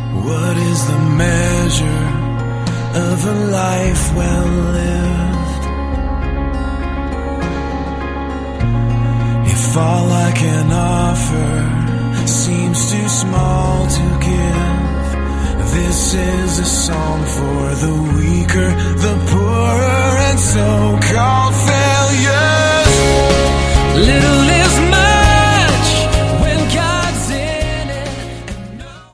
What is the measure of a life well lived? If all I can offer seems too small to give, this is a song for the weaker, the poorer, and so-called